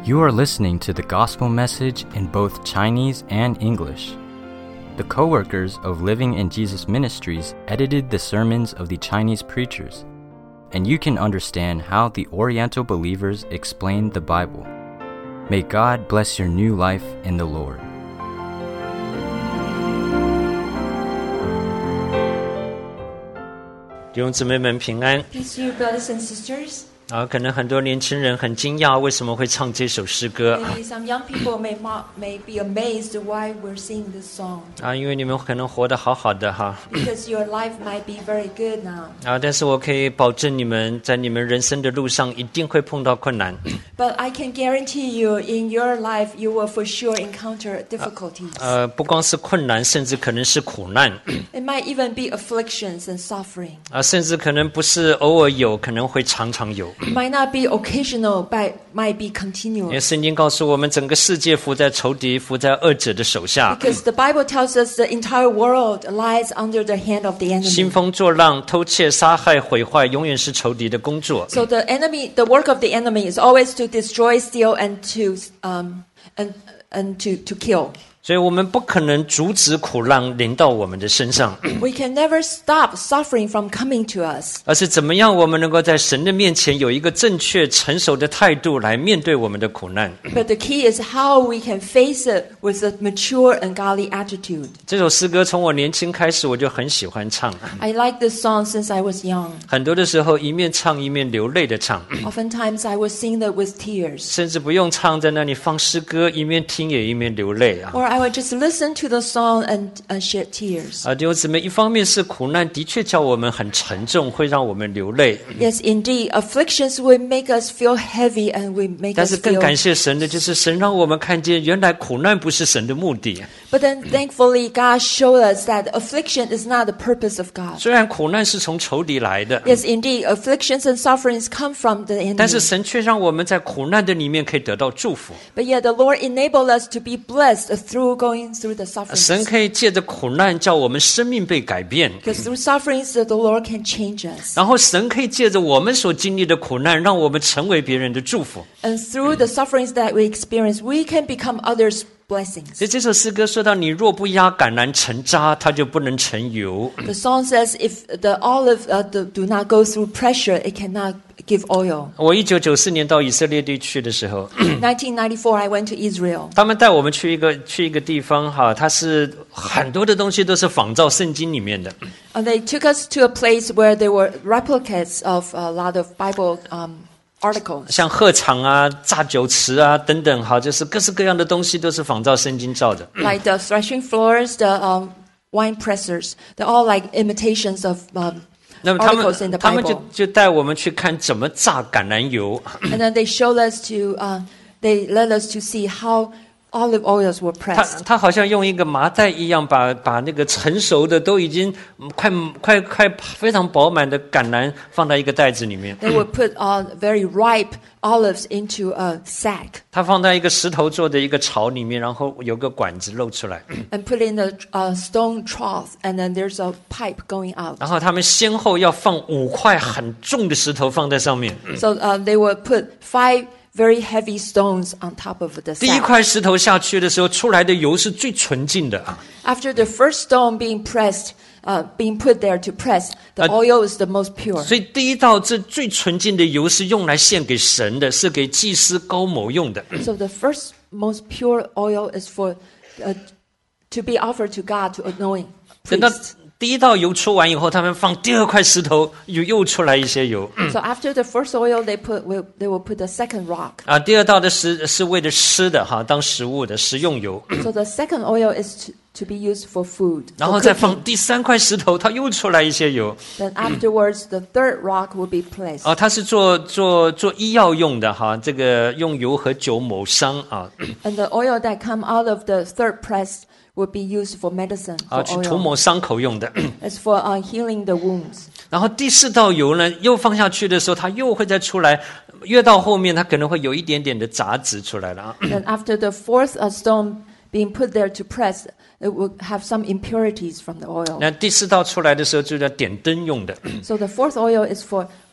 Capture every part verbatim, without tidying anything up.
You are listening to the gospel message in both Chinese and English. The co-workers of Living in Jesus Ministries edited the sermons of the Chinese preachers, and you can understand how the Oriental believers explained the Bible. May God bless your new life in the Lord. 弟兄姊妹们平安。 Peace to you, brothers and sisters. 啊，可能很多年轻人很惊讶，为什么会唱这首诗歌？ Maybe some young people may mo- may be amazed why we're singing this song. 啊，因为你们可能活得好好的哈。 Because your life might be very good now. 啊，但是我可以保证你们在你们人生的路上一定会碰到困难。 But I can guarantee you, in your life, you will for sure encounter difficulties. 呃，不光是困难，甚至可能是苦难。 It might even be afflictions and suffering. 啊，甚至可能不是偶尔有，可能会常常有。 It might not be occasional, but might be 因为 continuous. 圣经告诉我们，整个世界伏在仇敌、伏在恶者的手下， Because the Bible tells us the entire world lies under the hand of the 兴 enemy. 风作浪、偷窃、杀害、毁坏，永远是仇敌的工作。 So the enemy, the work of the enemy is always to destroy, steal, and to um and and to to kill. 所以我们不可能阻止苦难临到我们的身上， We can never stop suffering from coming to us. 而是怎么样我们能够在神的面前有一个正确成熟的态度来面对我们的苦难。 But the key is how we can face it with a mature and godly attitude. 这首诗歌从我年轻开始我就很喜欢唱， I like this song since I was young. 很多的时候一面唱一面流泪的唱， Oftentimes I would sing it with tears. 甚至不用唱，在那里放诗歌，一面听也一面流泪啊。 Or I would just listen to the song and uh, shed tears. 啊，弟兄姊妹，一方面是苦难的确叫我们很沉重，会让我们流泪， Yes, indeed, afflictions will make us feel heavy and will make 但 us 是更 feel. 感谢神的就是神让我们看见，原来苦难不是神的目的。 But then thankfully God showed us that affliction is not the purpose of God. 虽然苦难是从仇敌来的， Yes, indeed, afflictions and sufferings come from the 但是 enemy. 神却让我们在苦难的里面可以得到祝福。 But yet the Lord enabled us to be blessed through going through the 神 sufferings. 可以借着苦难叫我们生命被改变， Because through sufferings that the Lord can change us. 然后神可以借着我们所经历的苦难，让我们成为别人的祝福。 And through the sufferings that we experience, we can become others' blessings. 所以这首诗歌说到，你若不压橄榄成渣，它就不能成油。 The song says if the olive uh, the, do not go through pressure, it cannot give oil. 我一九九四年到以色列地去的时候， nineteen ninety-four, I went to Israel. 他们带我们去一个去一个地方哈，它是很多的东西都是仿照圣经里面的。 And they took us to a place where there were replicas of a lot of Bible um, articles. 像鹤场啊、榨酒池啊等等，哈，就是各式各样的东西都是仿照圣经造的。 Like the threshing floors, the um, wine pressers, they're all like imitations of um, 那么他 articles in 们 the 他们就 Bible. 就带我们去看怎么榨橄榄油， And then they showed us to, uh, they led us to see how olive oils were 他 pressed. 他好像用一个麻袋一样把把那个成熟的都已经嗯快快快非常饱满的橄榄放在一个袋子里面， They would put uh, very ripe olives into a sack 他放在一个石头做的一个槽里面，然后有个管子露出来， and put in a uh, stone trough, and then there's a pipe going out. 然后他们先后要放五块很重的石头放在上面， So uh, they would put five very heavy stones on top of the 第一 sack. 块石头下去的时候，出来的油是最纯净的啊。 After the first stone being pressed, uh, being put there to press, the Uh, oil is the most pure. 所以第一道这最纯净的油是用来献给神的，是给祭司高某用的。 So the first most pure oil is for uh, to be offered to God to anoint 等到 priests. 第一道油出完以后，他们放第二块石头，又又出来一些油 So after the first oil, they put will, they will put the second rock. 啊。第二道的石是为了吃的哈，当食物的食用油， So the second oil is to, to be used for food. 然 for 后再 cooking. 放第三块石头，它又出来一些油 Then afterwards, the third rock will be placed. 啊。它是做做做医药用的哈，这个用油和酒抹伤啊 And the oil that come out of the third press will be used for medicine, 啊， for 去涂 oil. 抹伤口用的。 It's for uh, healing the wounds. 然后第四道油呢，又放下去的时候，它又会再出来，越到后面它可能会有一点点的杂质出来了啊。 Then after the fourth uh, stone being put there to press, it will have some impurities from the oil. 那第四道出来的时候，就叫点灯用的。 So the fourth oil is for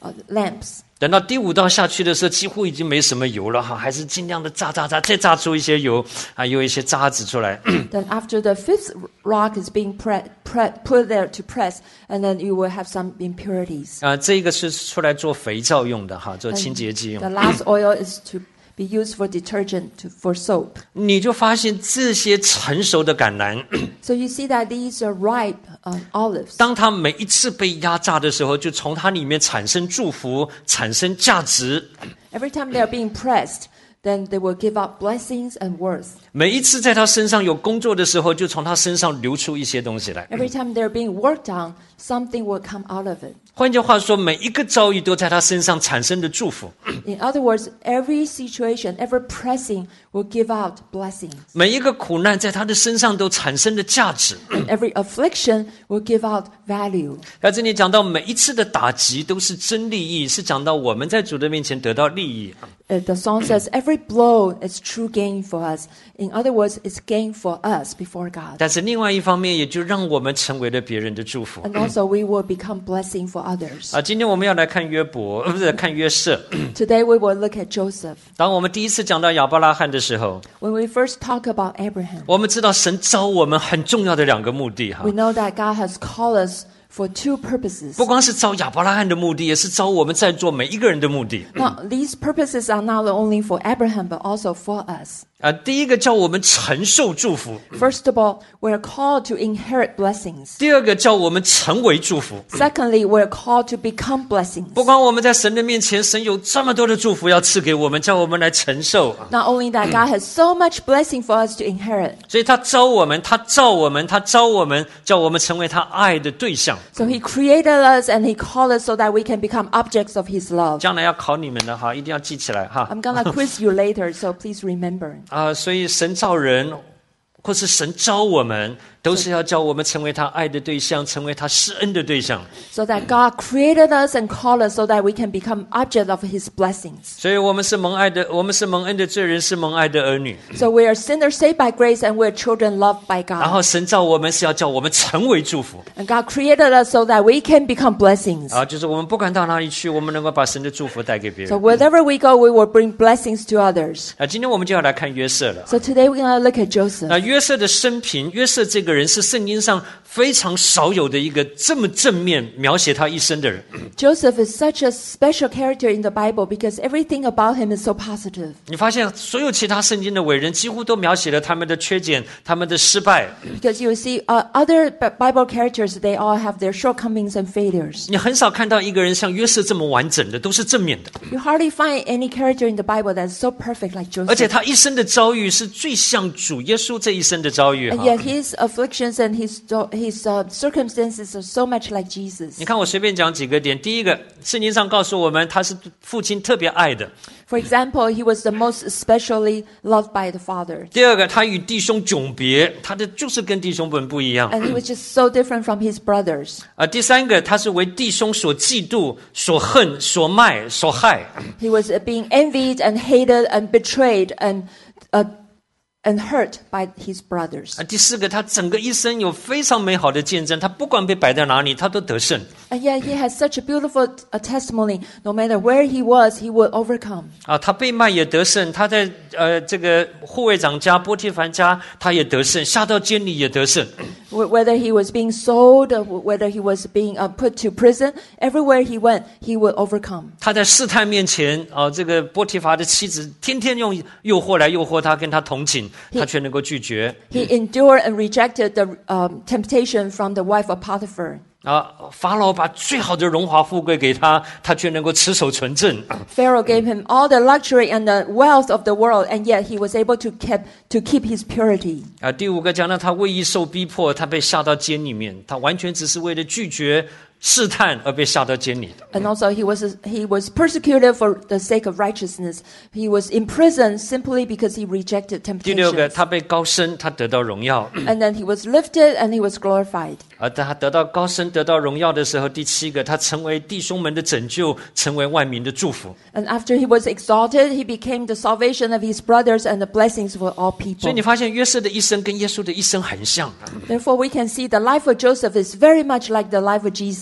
uh, lamps. 等到第五道下去的时候，几乎已经没什么油了哈，还是尽量的炸炸炸，再炸出一些油啊，有一些渣子出来。 Then after the fifth rock is being pre- pre- put there to press, and then you will have some impurities. 啊，这个是出来做肥皂用的哈，做 And 清洁剂 the 用。 last oil is to be used for detergent, to, for soap. 你就发现这些成熟的橄榄， So you see that these are ripe uh, olives. 当它每一次被压榨的时候，就从它里面产生祝福，产生价值。 Every time they are being pressed, then they will give up blessings and worth. 每一次在它身上有工作的时候，就从它身上流出一些东西来。 Every time they're being worked on, something will come out of it. 换句话说，每一个遭遇都在他身上产生的祝福。 In other words, every situation, every pressing will give out blessings. 每一个苦难在他的身上都产生的价值。 And every affliction will give out value. 在这里讲到每一次的打击都是真利益，是讲到我们在主的面前得到利益。 Uh, the song says, every blow is true gain for us. In other words, it's gain for us before God. 但是另外一方面，也就让我们成为了别人的祝福。 And also we will become blessing for others. 啊，今天我们要来看约伯，呃不是看约瑟。 Today we will look at Joseph. 当我们第一次讲到亚伯拉罕的时候， When we first talk about Abraham, 我们知道神召我们很重要的两个目的哈 we。know that God has called us for two purposes. 不光是招亚伯拉罕的目的，也是招我们在座每一个人的目的。 Now, these purposes are not only for Abraham, but also for us. 啊，第一个叫我们承受祝福， First of all, we're called to inherit blessings. 第二个叫我们成为祝福。 Secondly, we're called to become blessings. 不光我们在神的面前，神有这么多的祝福要赐给我们，叫我们来承受。 Not only that, God has so much blessing for us to inherit. 所以他招我们，他召我们，他招我们，叫我们成为他爱的对象。 So he created us and he called us so that we can become objects of his love. 将来要考你们的哈，一定要记起来哈。 I'm going to quiz you later, so please remember. 啊，所以神造人，或是神招我们，都是要叫我们成为他爱的对象，成为他施恩的对象。 So that God created us and called us so that we can become object of his blessings. 所以我们是蒙爱的，我们是蒙恩的罪人，是蒙爱的儿女。 So we are sinners saved by grace and we're children loved by 然 God. 后神造我们是要叫我们成为祝福。 And God created us so that we can become blessings. 啊，就是我们不管到哪里去，我们能够把神的祝福带给别 So 人。 wherever we go, we will bring blessings to others. 啊，今天我们就要来看约瑟了。 So today we're going to look at Joseph. 那约瑟的生平，约瑟这个人是圣经上非常少有的一个这么正面描写他一生的人。 Joseph is such a special character in the Bible because everything about him is so positive. 你发现所有其他圣经的伟人几乎都描写了他们的缺点、他们的失败。 Because you see, uh, other B- Bible characters, they all have their shortcomings and failures. 你很少看到一个人像约瑟这么完整的，都是正面的。 You hardly find any character in the Bible that's so perfect like 而且 Joseph. 他一生的遭遇是最像主耶稣这一生的遭遇。 And 哈 yet his afflictions and his his uh, circumstances are so much like Jesus. 你看，我随便讲几个点。第一个，圣经上告诉我们，他是父亲特别爱的。 For example, he was the most especially loved by the Father. 第二个，他与弟兄迥别，他的就是跟弟兄们不一样。 And he was just so different from his brothers. 啊，第三个，他是为弟兄所嫉妒、所恨、所卖、所害。 He was uh, being envied and hated and betrayed and uh, and hurt by his brothers. 啊，第四个，他整个一生有非常美好的见证，他不管被摆在哪里，他都得胜。 And yet he has such a beautiful uh, testimony. No matter where he was, he would overcome. 啊，他被卖也得胜，他在呃这个护卫长家、波提凡家，他也得胜，下到监里也得胜。 Wh- Whether he was being sold, or wh- whether he was being uh, put to prison, everywhere he went, he would overcome. 他在试探面前，啊，这个波提乏的妻子天天用诱惑来诱惑他，跟他同寝，他却能够拒绝。 He endured and rejected the um, temptation from the wife of Potiphar. 啊，法老把最好的荣华富贵给他，他却能够持守纯正。 Pharaoh gave him all the luxury and the wealth of the world, and yet he was able to keep to keep his purity. 啊，第五个讲到他为义受逼迫，他被下到监里面，他完全只是为了拒绝试探而被下到监里的。 And also he was he was persecuted for the sake of righteousness. He was imprisoned simply because he rejected 第六个， temptation. 他被高升，他得到荣耀。 And then he was lifted and he was glorified. 而当他得到高升、得到荣耀的时候，第七个，他成为弟兄们的拯救，成为万民的祝福。 And after he was exalted, he became the salvation of his brothers and the blessings for all 所 people. 以你发现约瑟的一生跟耶稣的一生很像。 Therefore, we can see the life of Joseph is very much like the life of Jesus.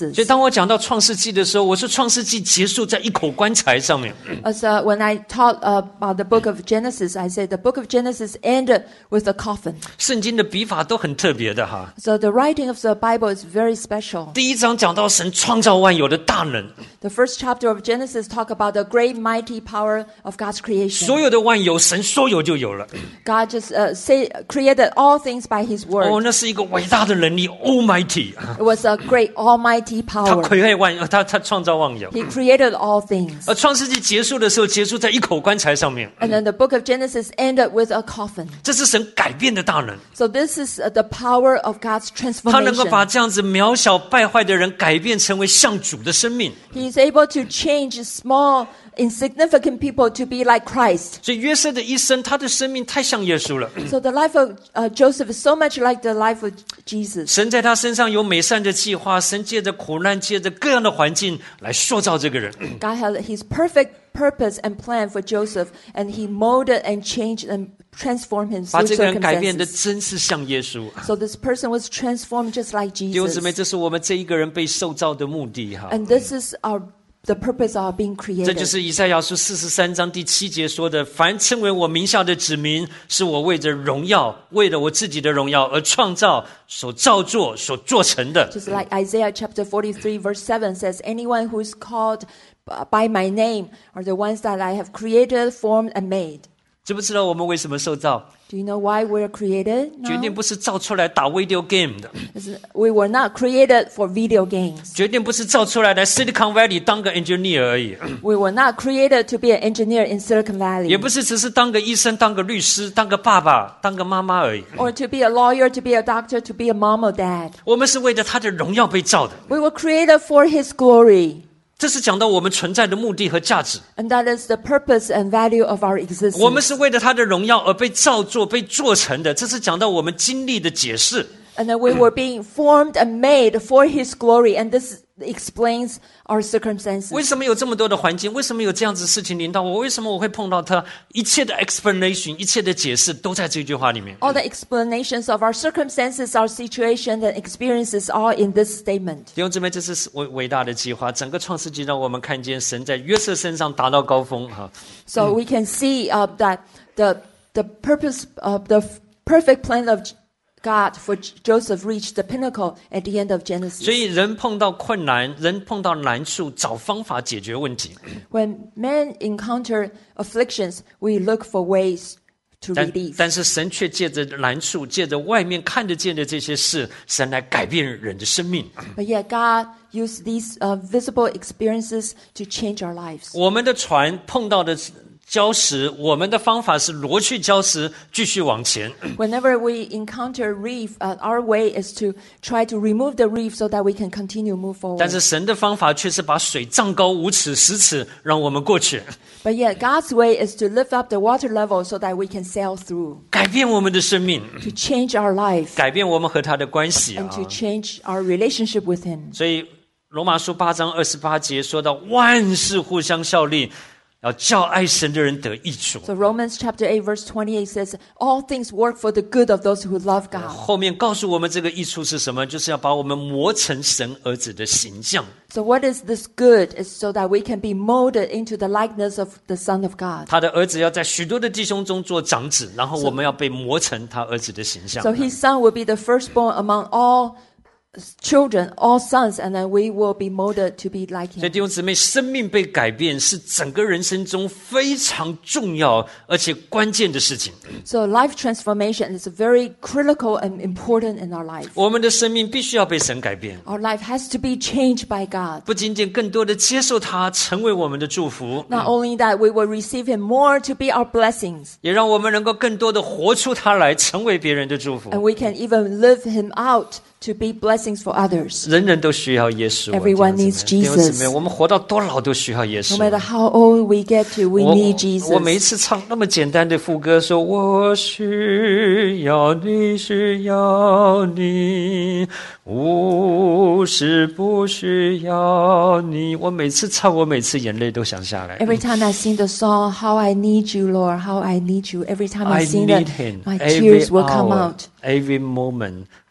Genesis. 所以当我讲到创世纪的时候，我说创世纪结束在一口棺材上面。 As uh, when I taught uh, about the book of Genesis, I said the book of Genesis ended with a coffin. 圣经的笔法都很特别的哈。 So the writing of the Bible is very special. 第一章讲到神创造万有的大能， The first chapter of Genesis talk about the great mighty power of God's creation. 所有的万有神说有就有了。 God just uh, say, created all things by His 哦， word. 那是一个伟大的能力 ，Almighty， It was a great almighty 他 power. 毁害万有，他他创造万有。 He created all things. 而创世纪结束的时候，结束在一口棺材上面， And then the book of Genesis ended with a coffin. 这是神改变的大能， So this is uh, the power of God's 他能够把 transformation. 这样子渺小败坏的人改变成为像主的生命。 He is able to change small, insignificant people to be like Christ. 所以约瑟的一生，他的生命太像耶稣了。 So the life of uh, Joseph is so much like the life of Jesus. 神在他身上有美善的计划，神借着苦难，借着各样的环境来塑造这个人。 God had His perfect purpose and plan for Joseph, and He molded and changed and transformed him 把 through 这个人改变的 circumstances. 真是像耶稣。 So this person was transformed just like 弟兄姊妹， Jesus. 这是我们这一个人被受造的目的哈。 And this is our the purpose of being 这就 created. 是以赛亚书四十三章第七节说的：“凡称为我名下的子民，是我为着荣耀，为了我自己的荣耀而创造、所造作、所做成的。” Just like Isaiah chapter forty-three verse seven says, anyone who is called by my name are the ones that I have created, formed, and made. 知不知道我们为什么受造？ Do you know why we're created 决定 now? 不是造出来打 video game 的， It's- We were not created for video games. 决定不是造出来来 Silicon Valley 当个 engineer 而已， We were not created to be an engineer in Silicon 也 Valley 不是只是当个医生、当个律师、当个爸爸、当个妈妈而已。 or to be a lawyer, to be a doctor, to be a mom or dad. 我们是为了他的荣耀被造的， We were created for His glory. 这是讲到我们存在的目的和价值。 And that is the purpose and value of our 我们 existence. 是为了他的荣耀而被造作、被做成的，这是讲到我们经历的解释。 And then we were being formed and made for His glory. And this explains our circumstances. 为什么有这么多的环境？为什么有这样子事情临到我？为什么我会碰到他？一切的 explanation， 一切的解释都在这句话里面。 All the explanations of our circumstances, our situation, and experiences are in this statement. 弟兄姊妹，这是伟伟大的计划。整个创世纪让我们看见神在约瑟身上达到高峰哈。 So we can see uh, that the the purpose of the f- perfect plan of God for J- Joseph reached the pinnacle at the end of 所 Genesis. 以人碰到困难，人碰到难处，找方法解决问题。 When men encounter afflictions, we look for ways to 但 relieve. 但是神却借着难处，借着外面看得见的这些事，神来改变人的生命。 But yet God used these uh, visible experiences to change our lives. 我们的船碰到的礁石，我们的方法是挪去礁石，继续往前。 Whenever we encounter reef, uh, our way is to try to remove the reef so that we can continue move 但 forward. 是神的方法却是把水涨高五尺、十尺，让我们过去， But yet God's way is to lift up the water level so that we can sail through, 改变我们的生命， to change our life, 改变我们和他的关系啊 and！to change our relationship with Him. 所以罗马书八章二十八节说到，万事互相效力，要叫爱神的人得益处。 So Romans chapter eight verse twenty-eight says, all things work for the good of those who love God. 后面告诉我们这个益处是什么？就是要把我们磨成神儿子的形象。 So what is this good? Is so that we can be molded into the likeness of the Son of God. 他的儿子要在许多的弟兄中做长子，然后我们要被磨成他儿子的形象。 So His Son will be the firstborn among all children, all sons, and then we will be molded to be like 所以 Him. 弟兄姊妹，生命被改变是整个人生中非常重要而且关键的事情。 So life transformation is very critical and important in our life. 我们的生命必须要被神改变， Our life has to be changed by God. 不仅仅更多的接受他，成为我们的祝福， Not only that, we will receive Him more to be our blessings. 也让我们能够更多的活出他来，成为别人的祝福 And。we can even live Him out to be blessings for others. 人人都需要耶稣。 Everyone 弟兄姊妹 needs 弟兄姊妹 Jesus. 我们活到多老都需要耶 No 稣。 matter how old we get to, we 我 need 我每一 Jesus. 次唱那么简单的副歌，说我需要你，需要你，无是不需要你。我每次唱，我每次眼泪都想下来。 Every time I sing the song, How I Need You, Lord, How I Need You, every time I I sing need that, him my every tears will come hour, out. every moment.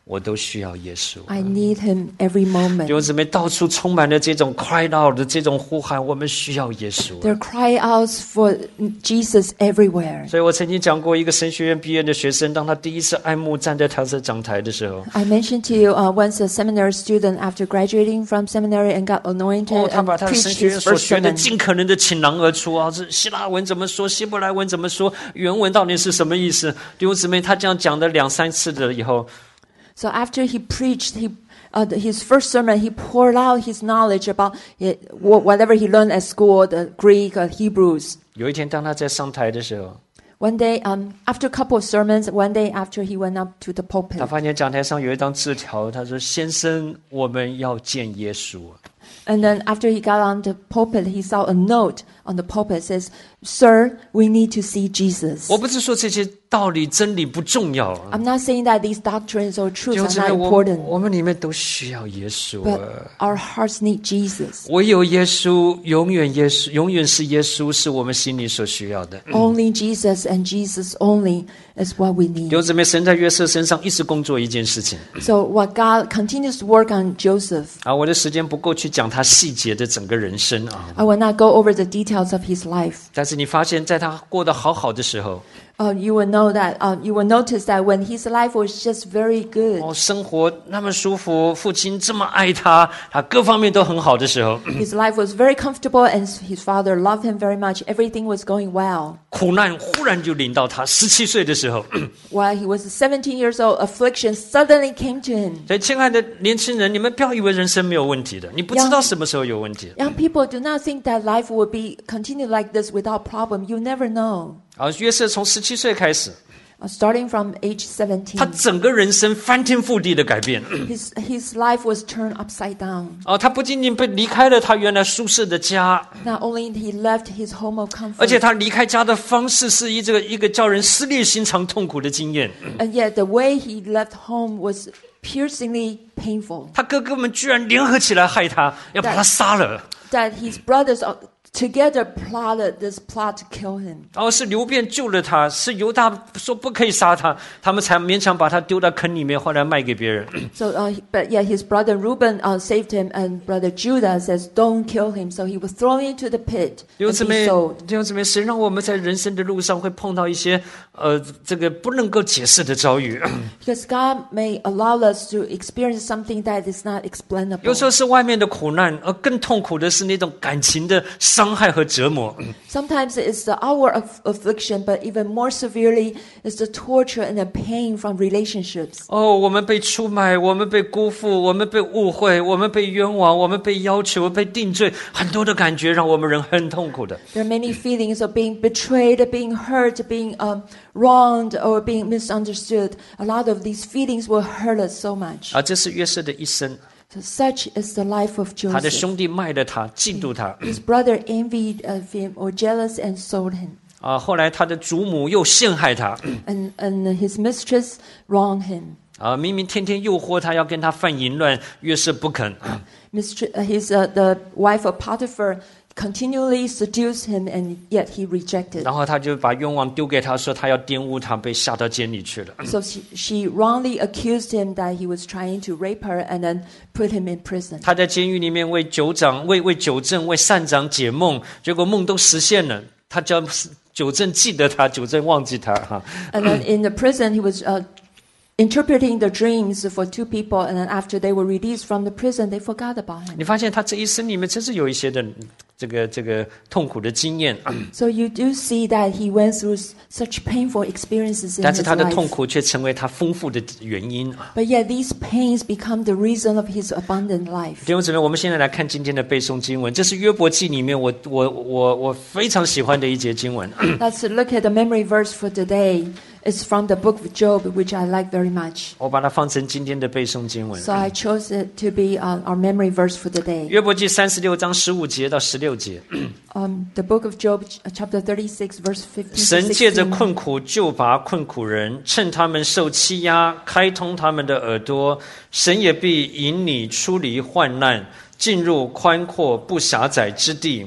我都需要耶稣。 I need him every 弟 moment. 兄姊妹，到处充满了这种 cry out 的这种呼喊，我们需要耶稣。 There are cry outs for Jesus everywhere. 所以我曾经讲过，一个神学院毕业的学生，当他第一次爱慕站在他的讲台的时候， I mentioned to you uh, once a seminary student after graduating from seminary and got anointed 哦，他 and 把他的神 preached 学院 his 所 first 学的 sermon. 尽可能的倾囊而出啊！这希腊文怎么说？希伯来文怎么说？原文到底是什么意思？弟兄姊妹，他这样讲了两三次的以后， So after he preached he, uh, his first sermon, he poured out his knowledge about it, whatever he learned at school, the Greek, uh, Hebrews. 有一天当他在上台的时候， One day, um, after a couple of sermons, one day after he went up to the 他 pulpit, 发现讲台上有一张字条，他说：“先生，我们要见耶稣。” and then after he got on the pulpit, he saw a note on the pulpit that says, "Sir, we need to see Jesus." 我不是说这些道理真理不重要啊， I'm not saying that these doctrines or 弟 truths 兄 are 姊 not 妹，我 important, 我们里面都需要耶稣 but 啊。 our hearts need Jesus. 唯有耶稣，永远耶稣，永远是耶稣，是我们心里所需要的。 Only Jesus and Jesus only is what we 弟 need. 兄姊妹，神在约瑟身上一直工作一件事情 So what God continues to work on Joseph. 啊，我的时间不够去讲他细节的整个人生啊。 I will not go over the details of his life. 但是你发现，在他过得好好的时候， Uh, you will know that. Uh, you will notice that when his life was just very good, 哦，生活那么舒服，父亲这么爱他，他各方面都很好的时候， his life was very comfortable, and his father loved him very much. Everything was going well. 苦难忽然就临到他。十七岁的时候， While he was seventeen years old, affliction suddenly came to him. 所以，亲爱的年轻人，你们不要以为人生没有问题的，你不知道什么时候有问题。 Young people, do not think that life will be continue like this without problem. You never know. 啊，约瑟从十七岁开始， Uh, starting from age 他 seventeen, 整个人生翻天覆地的改变。 his his life was turned upside down. 啊，他不仅仅被离开了他原来舒适的家， Not only he left his home of 而且 comfort, 他离开家的方式是一这个一个叫人撕裂心肠、痛苦的经验。 and yet the way he left home was piercingly painful. 他哥哥们居然联合起来害他，要把他杀了。 That his brothers uh, together plotted this plot to kill him. 然后是刘辩救了他，是犹大说不可以杀他，他们才勉强把他丢到坑里面，后来卖给别人。 So, uh, but yeah, his brother Reuben uh, saved him, and brother Judah says, "Don't kill him." So he was thrown into the pit 弟兄 and 姊 be 妹， sold. 弟兄姊妹，神让我们在人生的路上会碰到一些呃这个不能够解释的遭遇， Because God may allow us to experience something that is not 有 explainable. 时候是外面的苦难，而更痛苦的是那种感情的伤害和折磨。 Sometimes it's the hour of affliction, but even more severely is the torture and the pain from relationships. 哦，我们被出卖，我们被辜负，我们被误会，我们被冤枉，我们被要求，被定罪，很多的感觉让我们人很痛苦的。 There are many feelings of being betrayed, being hurt, being um, wronged, or being misunderstood. A lot of these feelings will hurt us so much. 啊，这是约瑟的一生， So such is the life of 他的 Joseph. 兄弟卖了他，嫉妒他。 His brother envied of him or jealous and sold him. 啊，后来他的祖母又陷害他。 And, and his mistress wronged him. 啊，明明天天诱惑他要跟他犯淫乱，约瑟不肯。 Mistr- uh, his, uh, the wife of Potiphar continually seduced him, and yet he rejected. 然后他就把冤枉丢给他，说他要玷污他，被下到监里去了。 So she, she wrongly accused him that he was trying to rape her and then put him in prison. 他在监狱里面为酒长、为为酒政、为善长解梦，结果梦都实现了。他叫酒政记得他，酒政忘记他哈。 And then in the prison, he was uh, interpreting the dreams for two people, and then after they were released from the prison, they forgot about him. 你发现他这一生里面真是有一些的这个这个痛苦的经验， So you do see that he went through s- such painful experiences in 但是 his 他的痛 life. 苦却成为他丰富的原因。 But yet these pains become the reason of his abundant life. 弟兄姊妹，我们现在来看今天的背诵经文，这是约伯记里面我我我我非常喜欢的一节经文。 Let's look at the memory verse for today. It's from the book of Job, which I like very much. 我把它放成今天的背诵经文。 So I chose it to be uh, our memory verse for the day. 约伯记三十六章十五节到十六节， Um, the book of Job, ch- chapter thirty-six, verse fifteen 神 to 借着 sixteen. 困苦救拔困苦人，趁他们受欺压，开通他们的耳朵。神也必引你出离患难，进入宽阔不狭窄之地。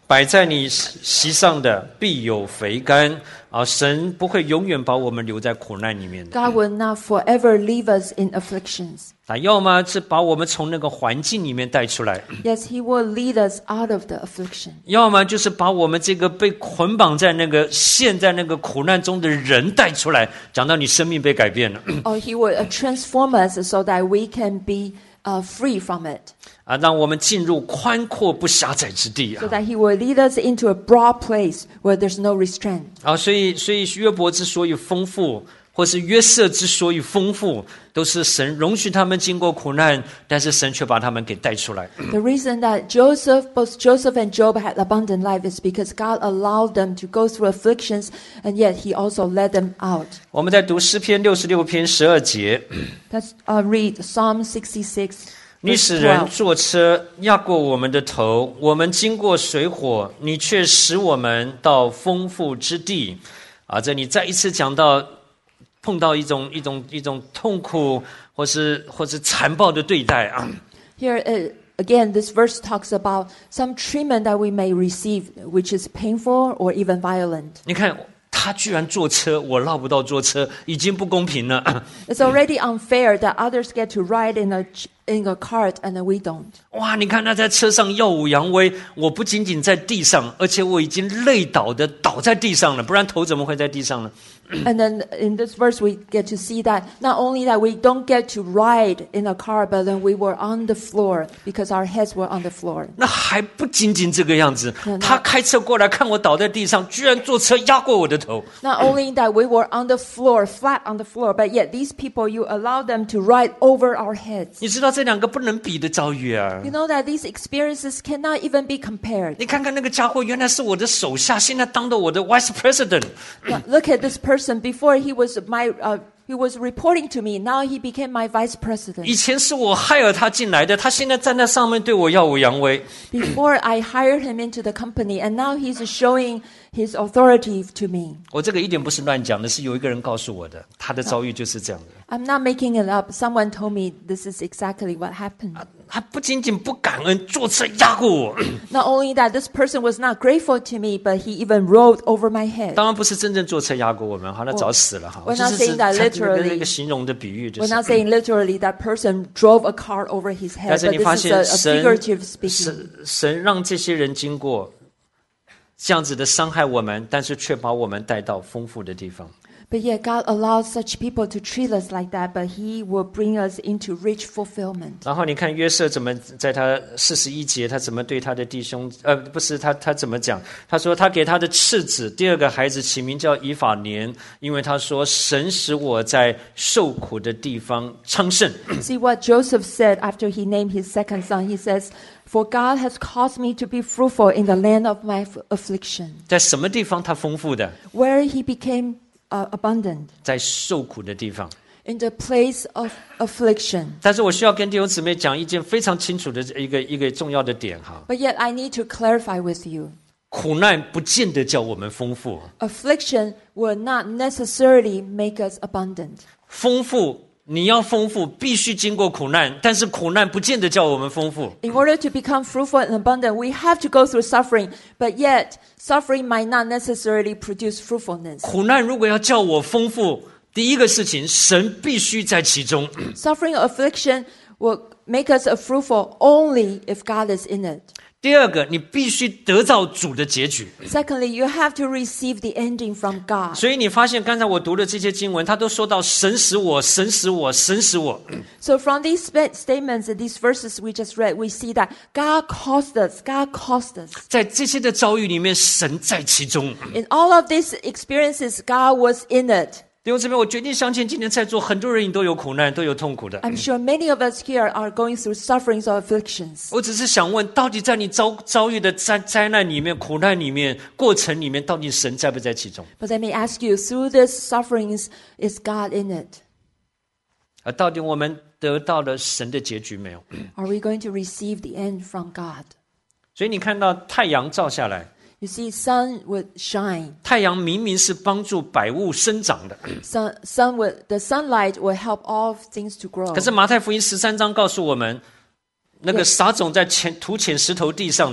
摆在你席上的必有肥甘啊！神不会永远把我们留在苦难里面的。 God will not forever leave us in afflictions. 他要么是把我们从那个环境里面带出来， Yes, He will lead us out of the affliction. 要么就是把我们这个被捆绑在那个陷在那个苦难中的人带出来，讲到你生命被改变了 Or He will uh, transform us so that we can be uh, free from it. 啊，让我们进入宽阔不狭窄之地 So 啊！ that He will lead us into a broad place where there's no restraint. 啊，所以所以约伯之所以丰富，或是约瑟之所以丰富，都是神容许他们经过苦难，但是神却把他们给带出来。 The reason that Joseph, both Joseph and Job had abundant life is because God allowed them to go through afflictions, and yet He also led them out. 我们在读诗篇六十六篇十二节， Let's uh, read Psalm sixty-six. 你 verse 使人 twelve. 坐车压过我们的头，我们经过水火，你却使我们到丰富之地。啊，这里再一次讲到碰到一种一种一种痛苦，或是或是残暴的对待啊。 Here uh, again, this verse talks about some treatment that we may receive, which is painful or even violent. 你看他居然坐车，我绕不到坐车，已经不公平了。 It's already unfair that others get to ride in a ch- in a cart and we don't. 哇，你看他在车上耀武扬威，我不仅仅在地上，而且我已经累倒的倒在地上了，不然头怎么会在地上呢？ And then in this verse, we get to see that not only that we don't get to ride in a car, but then we were on the floor because our heads were on the floor. 那还不仅仅这个样子那，那他开车过来看我倒在地上，居然坐车压过我的头。 Not only that we were on the floor, flat on the floor, but yet these people, you allow them to ride over our heads. 你知道这两个不能比的遭遇啊！ You know that these experiences cannot even be compared. 你看看那个家伙，原来是我的手下，现在当了我的 vice president。 Now, look at this person. Before he was my, uh, he was reporting to me. Now he became my vice 以 president. 前是我害了他进来的，他现在站在上面对我耀武扬威。 Before I hired him into the company, and now he's showing his authority to me. 我这个一点不是乱讲的，是有一个人告诉我的，他的遭遇就是这样的。 I'm not making it up. Someone told me this is exactly what happened. 他不仅仅不感恩，坐车压过我。 Not only that, this person was not grateful to me, but he even rode over my head. 当然不是真正坐车压过我们，好，那早死了哈。 We're 就 not 是 saying that 是 literally. 那个形容的比喻，就 We're 是。 not saying literally that person drove a car over his 但 head, 是 but 你发 this is 现 a, a 神 figurative speaking. 神神让这些人经过这样子的伤害我们，但是却把我们带到丰富的地方。 But yet God allows such people to treat us like that, but He will bring us into rich fulfillment. 然后你看约瑟怎么在他四十一节，他怎么对他的弟兄，呃，不是他他怎么讲？他说他给他的次子第二个孩子起名叫以法莲，因为他说神使我在受苦的地方昌盛。 See what Joseph said after he named his second son. He says, "For God has caused me to be fruitful in the land of my f- affliction." 在什么地方他丰富的？ Where he became uh, abundant. 在受苦的地方。 In the place of affliction. 但是我需要跟弟兄姊妹讲一件非常清楚的一个一个重要的点哈， But yet I need to clarify with you. 苦难不见得叫我们丰富， Affliction will not necessarily make us abundant. 丰富你要丰富必须经过苦难，但是苦难不见得叫我们丰富。 In order to become fruitful and abundant, we have to go through suffering. But yet, suffering might not necessarily produce fruitfulness. 苦难如果要叫我丰富，第一个事情，神必须在其中。 Suffering or affliction will make us fruitful only if God is in it. 第二个，你必须得到主的结局。 Secondly, you have to receive the ending from God. 所以你发现刚才我读的这些经文，他都说到神使我，神使我，神使我。 So from these spe- statements and these verses we just read, we see that God caused us. God caused us. 在这些的遭遇里面，神在其中。 In all of these experiences, God was in it. 弟兄姊妹，我决定相信，今天在座很多人你都有苦难，都有痛苦的。 I'm sure many of us here are going through sufferings or afflictions. 我只是想问，到底在你遭遭遇的灾灾难里面、苦难里面、过程里面，到底神在不在其中？ But let me ask you, through these sufferings, is God in it? 而到底我们得到了神的结局没有？ Are we going to receive the end from God? 所以你看到太阳照下来， You see, sun would shine. 太阳明明是帮助百物生长的， Sun, sun would, the sunlight will help all things to grow. 可是马太福音十三章告诉我们，那个撒种在浅土浅石头地上的，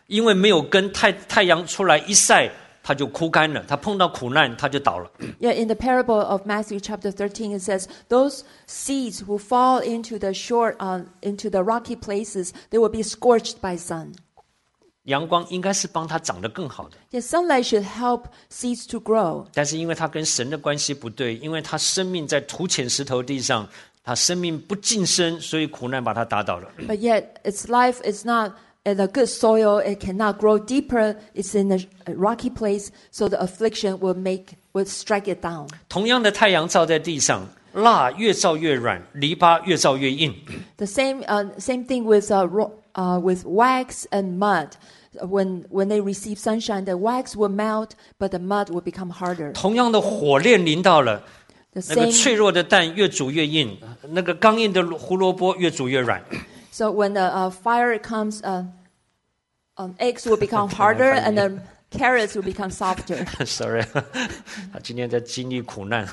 因为没有根，太太阳出来一晒，它就枯干了。它碰到苦难，它就倒了。 Yeah, in the parable of Matthew chapter thirteen, it says, those seeds who fall into the short, uh, into the rocky places, they will be scorched by sun. 阳光应该是帮它长得更好的， Yes, sunlight should help seeds to grow. 但是因为它跟神的关系不对，因为它生命在土浅石头地上，它生命不晋升，所以苦难把它打倒了。 But yet, its life is not in a good soil. It cannot grow deeper. It's in a rocky place, so the affliction will make will strike it down. 同样的太阳照在地上，蜡越照越软，篱笆越照越硬。 The same uh, same thing with uh, ro- uh, with wax and mud. When when they receive sunshine, the wax will melt, but the mud will become harder. 同样的火炼临到了， The 那个 same. 脆弱的蛋越煮越硬，那个刚硬的胡萝卜越煮越软。 So when the uh, fire comes, uh, um, eggs will become harder, and the carrots will become softer. Sorry， 他今天在经历苦难。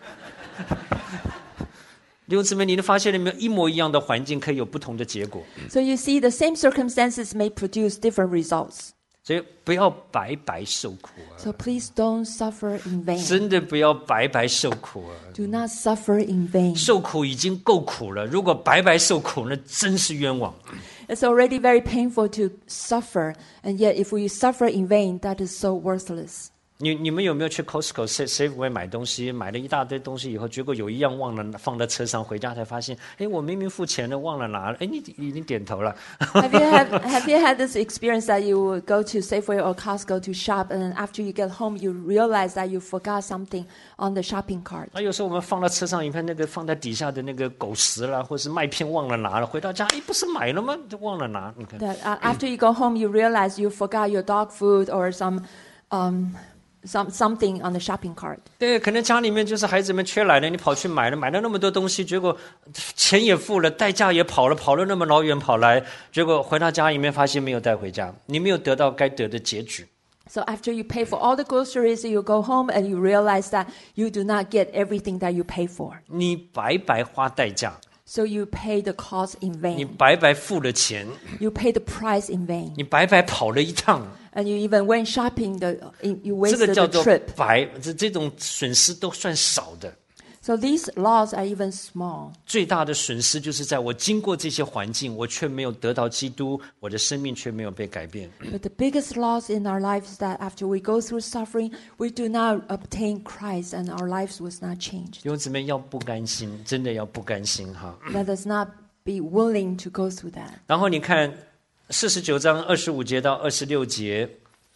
弟兄姊妹，你能发现了没有？一模一样的环境可以有不同的结果， So you see, the same circumstances may produce different results. 所以不要白白受苦啊！ So please don't suffer in vain. 真的不要白白受苦啊！ Do not suffer in vain. 受苦已经够苦了，如果白白受苦，那真是冤枉。 It's already very painful to suffer, and yet if we suffer in vain, that is so worthless. 你你们有没有去 Costco Safeway 买东西，买了一大堆东西以后，结果有一样忘了放在车上，回家才发现，哎，我明明付钱了，忘了拿了。哎，你已经点头了。 Have you had Have you had this experience that you would go to Safeway or Costco to shop, and then after you get home, you realize that you forgot something on the shopping cart? 那有时候我们放到车上，你看那个放在底下的那个狗食啦，或是麦片忘了拿了，回到家，哎，不是买了吗？就忘了拿。你看， That uh, after you go home, you realize you forgot your dog food or some, um, some something on the shopping cart. 对，可能家里面就是孩子们缺奶了，你跑去买了，买了那么多东西，结果钱也付了，代价也跑了，跑了那么老远跑来，结果回到家里面发现没有带回家，你没有得到该得的结局。 So after you pay for all the groceries, you go home and you realize that you do not get everything that you pay for. 你白白花代价， So you pay the cost in 你 vain. 白白付了钱， You pay the price in vain. 你白白跑了一趟， And you even went shopping, the, you 这个 wasted 叫 the 做 trip. 白，这这种损失都算少的。 So these laws are even small. 最大的损失就是在我经过这些环境，我却没有得到基督，我的生命却没有被改变。 But the biggest loss in our lives is that after we go through suffering, we do not obtain Christ and our lives was not changed. 弟兄姊妹要不甘心，真的要不甘心哈。 Let us not be willing to go through that. 然后你看四十九章二十五节到二十六节，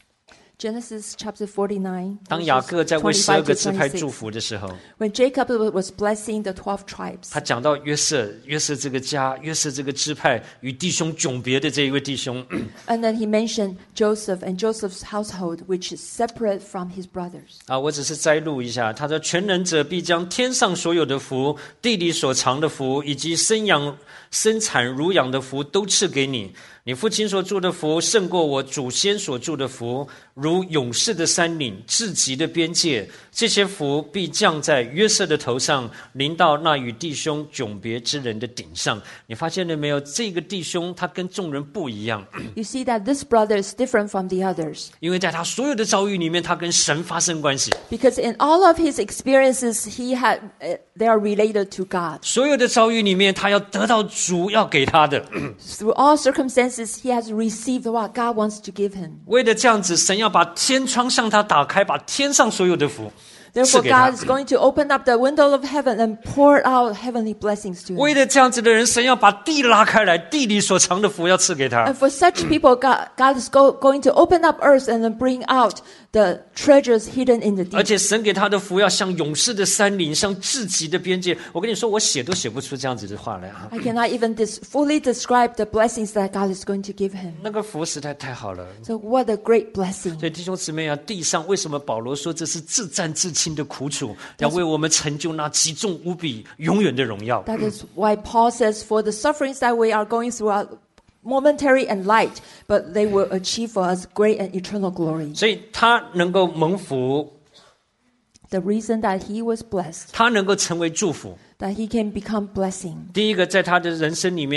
Genesis chapter forty-nine, 当雅 verses 各在为十二 twenty-five 个 to 支派祝 twenty-six. 福的时候， When Jacob was blessing the twelve tribes, 他讲到约瑟，约瑟这个家，约瑟这个支派与弟兄迥别的这一位弟兄， and then he mentioned Joseph and Joseph's household, which is separate from his brothers. 啊，我只是摘录一下，他说：“全能者必将天上所有的福、地里所藏的福，以及生养、生产、乳养的福，都赐给你。你父亲所住的福，胜过我祖先所住的福，如勇士的山岭、至极的边界。这些福必降在约瑟的头上，临到那与弟兄迥别之人的顶上。”你发现了没有？这个弟兄他跟众人不一样， You see that this brother is different from the others 因为在他所有的遭遇里面，他跟神发生关系。 because in all of his experiences, he had uh, they are related to God. 所有的遭遇里面，他要得到主要给他的。 Through all circumstances, he has received what God wants to give him. 为了这样子，神要把天窗向他打开，把天上所有的福赐 Therefore, 给他 God。is going to open up the window of heaven and pour out heavenly blessings to 为 him. 了这样子的人，神要把地拉开来，地里所藏的福要赐给他 And。for such people, God, God is go, going to open up earth and then bring out the treasures hidden in the 而 deep. 且神给他的福要像勇士的山岭，像至极的边界。我跟你说，我写都写不出这样子的话来啊！ I cannot even dis- fully describe the blessings that God is going to give him. 那个福实在太好了。 So what a great blessing. 所以弟兄姊妹啊，地上为什么保罗说这是自战自亲的苦楚，要为我们成就那极重无比、永远的荣耀？ That is why Paul says, for the sufferings that we are going through are momentary and light, but they will achieve for us great and eternal glory. 所以他能够蒙福， The reason that he was blessed, 他能够成为祝福。 that he can become blessing. 第一个，在他的人生里面，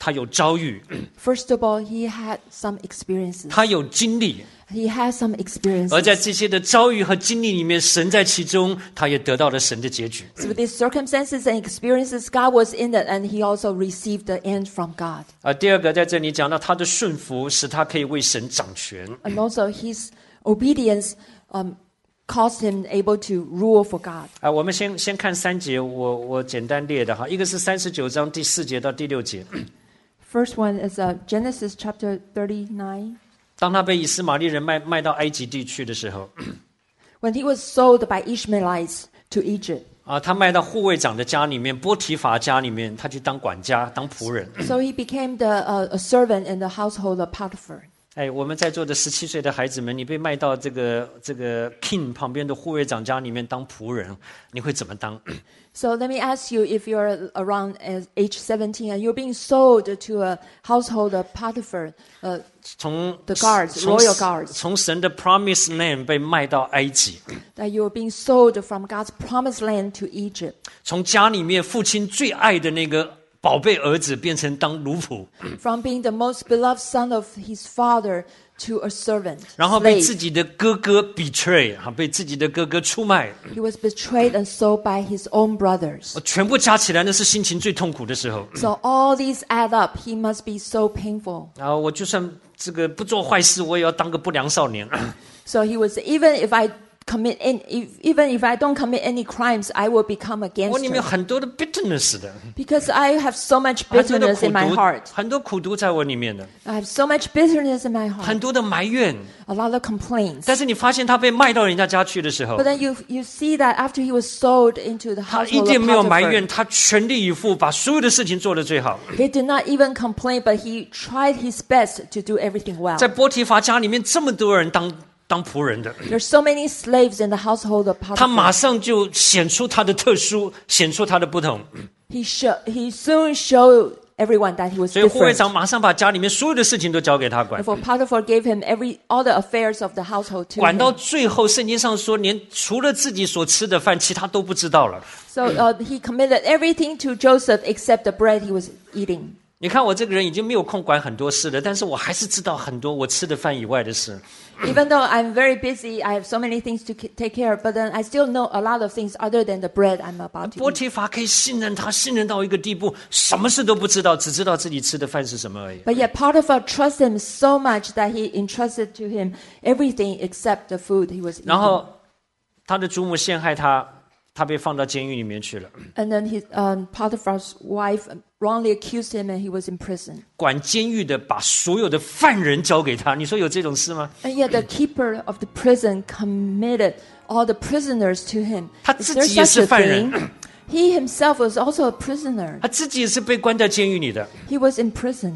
他有遭遇， First of all, he had some experiences. 他有经历， He had some 而在 experiences. 这些的遭遇和经历里面，神在其中，他也得到了神的结局。 So with these circumstances and experiences, God was in it, and he also received the end from God. 啊，第二个在这里讲到他的顺服，使他可以为神掌权。 And also his obedience um, caused him able to rule for God. 啊，我们先先看三节，我我简单列的哈，一个是三十九章第四节到第六节， First one is uh, Genesis chapter thirty-nine. 当他被以斯玛利人卖卖到埃及地区的时候， When he was sold by Ishmaelites to Egypt. 啊，他卖到护卫长的家里面，波提乏家里面，他去当管家，当仆人。 So he became the, uh, a servant in the household of Potiphar. 哎，我们在座的十七岁的孩子们，你被卖到这个这个 king 旁边的护卫长家里面当仆人，你会怎么当？ So let me ask you, if you're around as age seventeen and you're being sold to a household of Potiphar, uh, 从 the guards, 从 royal guards, 从神的 promised land 被卖到埃及， that you're being sold from God's promised land to Egypt, 从家里面父亲最爱的那个宝贝儿子变成当奴仆， from being the most beloved son of his father to a servant, 然后被 slave. 自己的哥哥 betray 哈，被自己的哥哥出卖， He was betrayed and sold by his own brothers. 全部加起来那是心情最痛苦的时候。 So all these add up. He must be so painful. 然后我就算这个不做坏事，我也要当个不良少年。 So he was, even if I commit, in, if, even if I don't commit any crimes, I will become a 我里面有 gangster. 很多的 bitterness 的， Because I have so much 很多的 bitterness 苦 in my 毒 heart. 很多苦毒在我里面的， I have so much bitterness in my 很 heart. 多的埋怨。 A lot of complaints. 但是你发现他被卖到人家家去的时候 But，then you you see that after he was sold into the 他一 household 点 of 没有埋怨， Potiphar, 他全力以赴把所有的事情做得最好。 he did not even complain, but he tried his best to do everything well. 在波提乏家里面，这么多人当当仆人的， There's so many slaves in the household of 他马 Potiphar. 上就显出他的特殊，显出他的不同。 He show, he soon showed everyone that he was 所以护卫 different. 长马上把家里面所有的事情都交给他管。 Therefore, Potiphar gave him every all the affairs of the household to 管到 him. 最后，圣经上说，连除了自己所吃的饭，其他都不知道了。 So uh, he committed everything to Joseph except the bread he was eating. 你看我这个人已经没有空管很多事了，但是我还是知道很多我吃的饭以外的事。 Even though I'm very busy, I have so many things to k- take care of, but then I still know a lot of things other than the bread I'm about to 波 eat. 提乏可以信任他，信任到一个地步，什么事都不知道，只知道自己吃的饭是什么而已。 But yet Potiphar trusted him so much that he entrusted to him everything except the food he was 然 eating. 后他的祖母陷害他，他被放到监狱里面去了。 And then his, um, Potiphar's wife wrongly accused him and he was in prison. 管监狱的把所有的犯人交给他，你说有这种事吗？ And yet the keeper of the prison committed all the prisoners to him. 他 Is 自 there 己也 such 是 a 犯人。 thing? He himself was also a prisoner. 他自己也是被关在监狱里的。 He was in prison.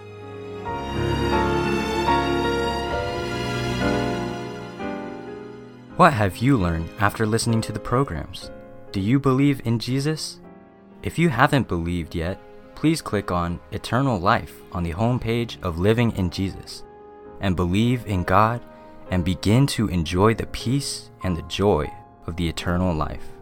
What have you learned after listening to the programs? Do you believe in Jesus? If you haven't believed yet, please click on Eternal Life on the homepage of Living in Jesus and believe in God and begin to enjoy the peace and the joy of the eternal life.